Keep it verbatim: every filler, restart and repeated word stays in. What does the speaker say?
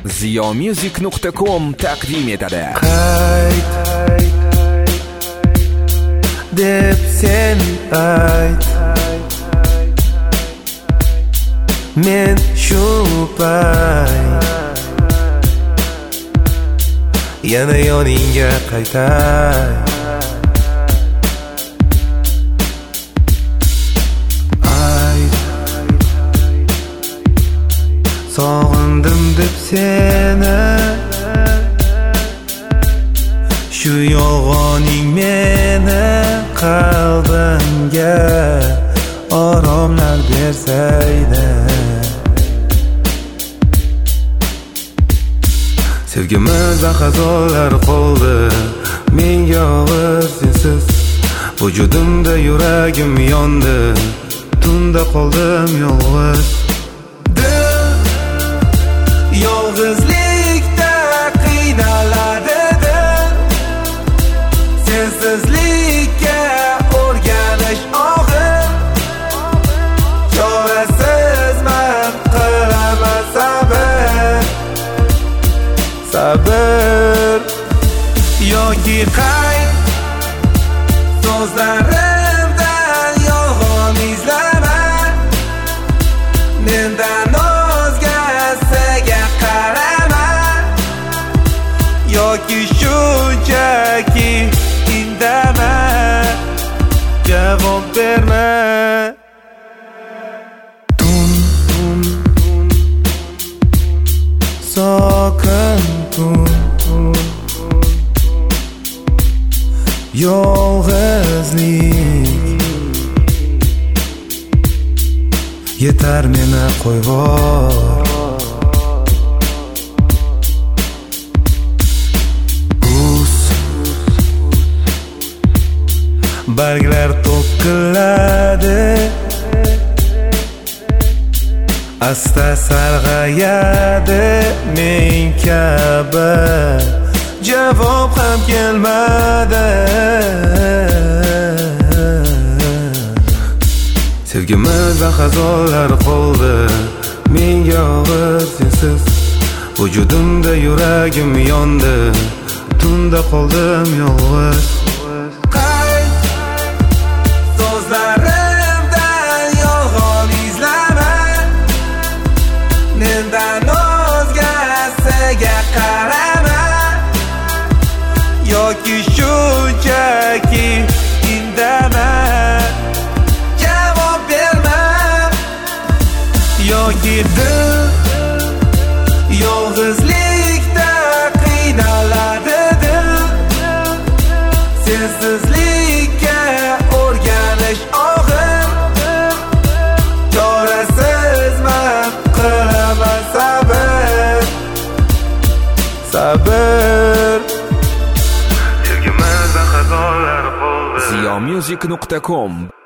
ziyomusic nuqta com taqdim etadi. Qayt deb sen ayt, men shu payt yana yoningga qaytay. Ayt, sog'indim deb seni, shu yolg'oning meni qalbimga oromlar bersaydi. Sevgimiz xazolar qoldi menga og'ir sensiz, vujudimda yuragim yondi, tunda qoldim yolg'iz. Dil yolg'izlikda qiynaladi, dil sensizlikka o'rganish og'ir. Chorasizman, qilaman sabr, sabr yoki qayt. So'zlarimdan yolg'on izlama, mendan o'zgasiga qarama, yoki shunchaki indama, javob berma. Tun, tun, sokin tun, yolg'izlik yetar meni qo'yvor. Kuz barglar to'kiladi, asta sarg'ayadi, men kabi javob ham kelmadi. Sevgimiz xazolar qoldi menga og'ir sensiz, vujudimda yuragim yondi, tunda qoldim yolg'iz. Qayt, so'zlarimdan yolg'on izlama, mendan o'zgasiga qarama, yoki shunchaki indama, javob berma. Yoki dil yolg'izlikda qiynaladi, dil sensizlikka o'rganish og'ir. Chorasizman, qilaman sabr, sabr ziyomusic nuqta com